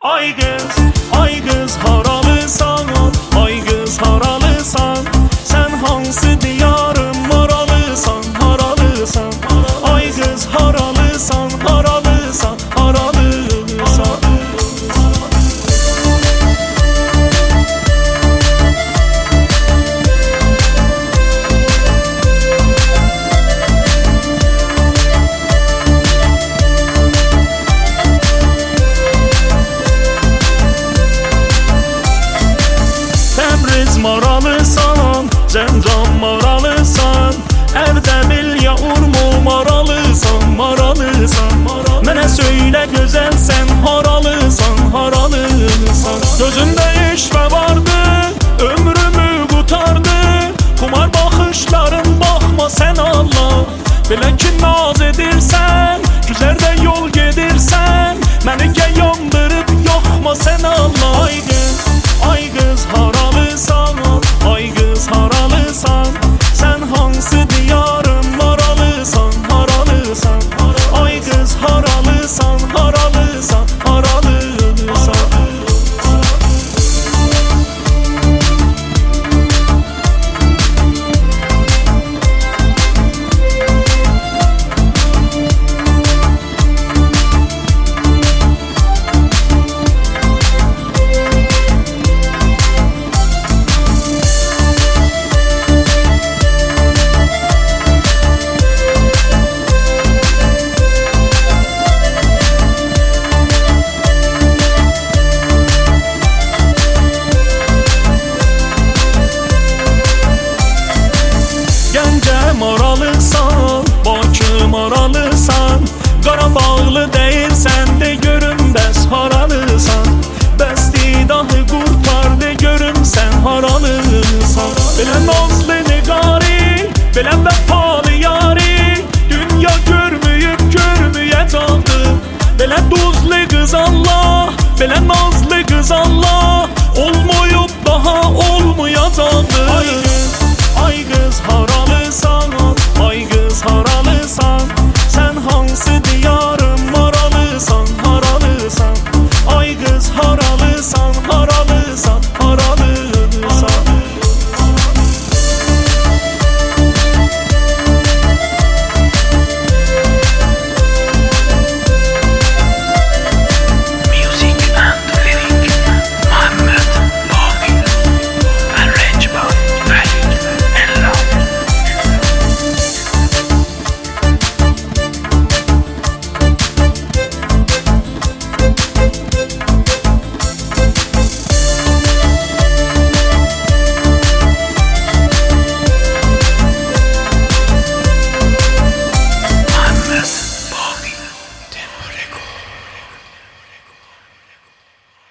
Ay kız haralısan, ay kız haralısan. Sen hansı diyarın maralısan, haralısan. Ay kız haralısan, haralısan, haralısan. Maralısan, Zəncan maralısan. Ərdəbil ya Urmul maralısan, maralısan. Mənə söylə gözəl sən haralısan, haralısan. Gözündə eşvə vardı, ömrümü qutardı. Xumar baxışların baxma sən Allah. Belə ki naz edirsən, güzərdə yol gedirsən. Məni gəl yandırıb yoxma sən Allah. Ay qız haralısan, ay qız haralısan. Sən hansı diyarın maralısan, haralısan. Ay qız haralısan, haralısan, haralısan. Maralısan, Bakı maralısan. Qarabağlı deyilsən de görüm bəs haralısan. Bəstidahı qurtar de görüm sən haralısan. Belə nazlı niqari, belə vəfalı yari. Dünya görməyib görməyəcəkdi. Belə duzlu qız Allah, belə nazlı qız Allah. Olmayıb daha olmayacaqdı. Ay qız haralısan, ay qız